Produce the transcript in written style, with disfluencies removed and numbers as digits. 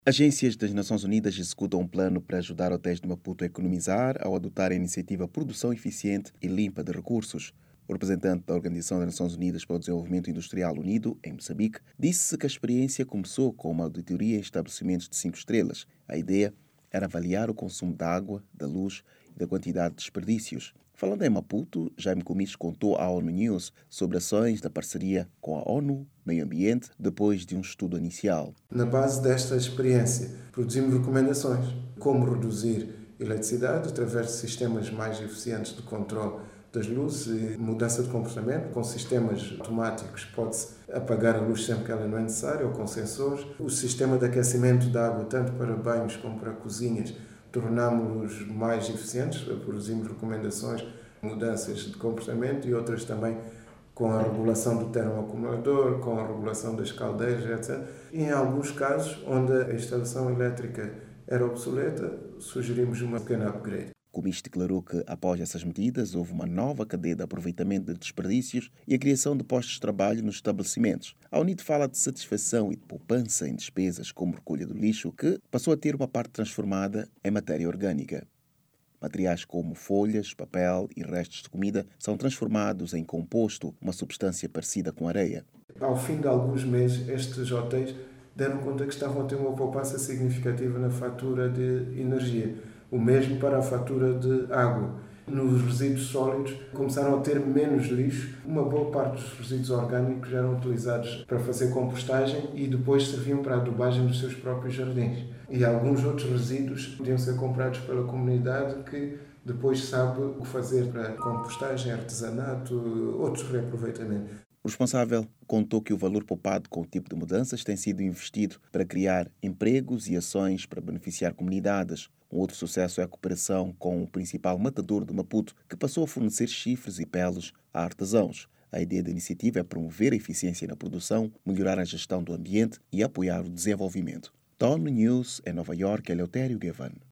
Agências das Nações Unidas executam um plano para ajudar hotéis de Maputo a economizar ao adotar a iniciativa Produção Eficiente e Limpa de Recursos. O representante da Organização das Nações Unidas para o Desenvolvimento Industrial Unido, em Moçambique, disse que a experiência começou com uma auditoria em estabelecimentos de 5 estrelas. A ideia era avaliar o consumo de água, da luz e da quantidade de desperdícios. Falando em Maputo, Jaime Comicho contou à ONU News sobre ações da parceria com a ONU Meio Ambiente depois de um estudo inicial. Na base desta experiência, produzimos recomendações como reduzir eletricidade através de sistemas mais eficientes de controle das luzes e mudança de comportamento. Com sistemas automáticos pode-se apagar a luz sempre que ela não é necessária ou com sensores. O sistema de aquecimento da água, tanto para banhos como para cozinhas, tornámos-los mais eficientes, produzimos recomendações, mudanças de comportamento e outras também com a regulação do termoacumulador, com a regulação das caldeiras, etc. E em alguns casos, onde a instalação elétrica era obsoleta, sugerimos uma pequena upgrade. Comicho declarou que, após essas medidas, houve uma nova cadeia de aproveitamento de desperdícios e a criação de postos de trabalho nos estabelecimentos. A UNID fala de satisfação e de poupança em despesas como recolha do lixo, que passou a ter uma parte transformada em matéria orgânica. Materiais como folhas, papel e restos de comida são transformados em composto, uma substância parecida com areia. Ao fim de alguns meses, estes hotéis deram conta que estavam a ter uma poupança significativa na fatura de energia. O mesmo para a fatura de água. Nos resíduos sólidos começaram a ter menos lixo. Uma boa parte dos resíduos orgânicos eram utilizados para fazer compostagem e depois serviam para a adubagem dos seus próprios jardins. E alguns outros resíduos podiam ser comprados pela comunidade que depois sabe o que fazer para compostagem, artesanato, outros reaproveitamentos. O responsável contou que o valor poupado com o tipo de mudanças tem sido investido para criar empregos e ações para beneficiar comunidades. Um outro sucesso é a cooperação com o principal matador de Maputo, que passou a fornecer chifres e peles a artesãos. A ideia da iniciativa é promover a eficiência na produção, melhorar a gestão do ambiente e apoiar o desenvolvimento. Da ONU News, em Nova Iorque, Eleutério Gavan.